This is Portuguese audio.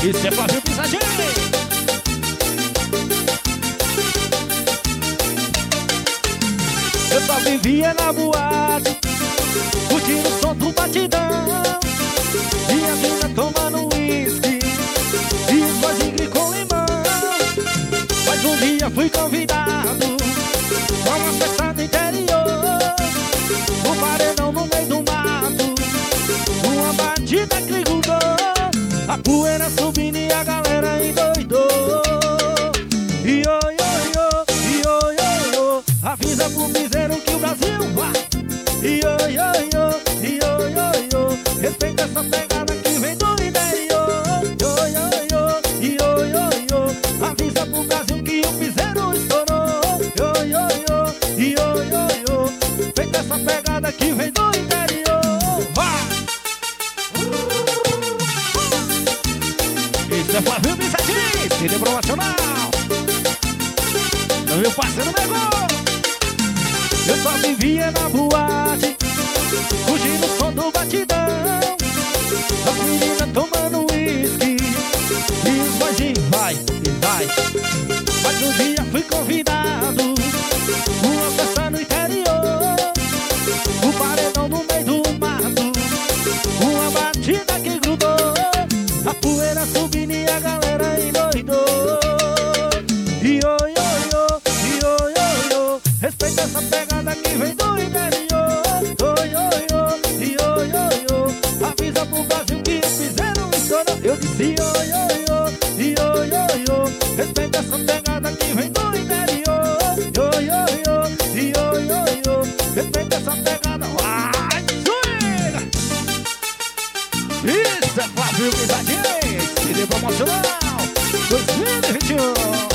Isso é Flávio Pisadinho. Eu só vivia na boate, curtindo o som do batidão, e a mina tomando uísque e os boys de com limão. Mas um dia fui convidado pra uma festa do interior, um paredão no meio do mato, uma batida que grudou, a poeira subindo e a galera endoidou. Io, io, io, io, io, avisa pro piseiro que o Brasil vai. Io, io, io, io, io, io, respeita essa pegada que vem do interior. Io, io, io, io, io, io, avisa pro Brasil que o piseiro estourou. Io, io, io, io, io, io, respeita essa pegada que vem do interior. Vai! Isso é Flávio Pisadinho, CD promocional. Meu parceiro negou. Eu só vivia na boate, curtindo o som do batidão, as meninas tomando uísque e os boys vai e vai. Mas um dia fui convidado uma festa no interior, um paredão no meio do mato, uma batida que grudou, a poeira subindo e a galera endoidou. Io, io, io, io, io, io, respeita essa pegada que vem do interior. Io, io, io, io, io, avisa pro Brasil que fizeram estourou. Eu disse io, io, io, io, io, respeita essa pegada que vem do interior. Io, io, io, io, io, io, respeita essa pegada. Vai, swing! Isso é Flávio Pisadinho, CD promocional 2021.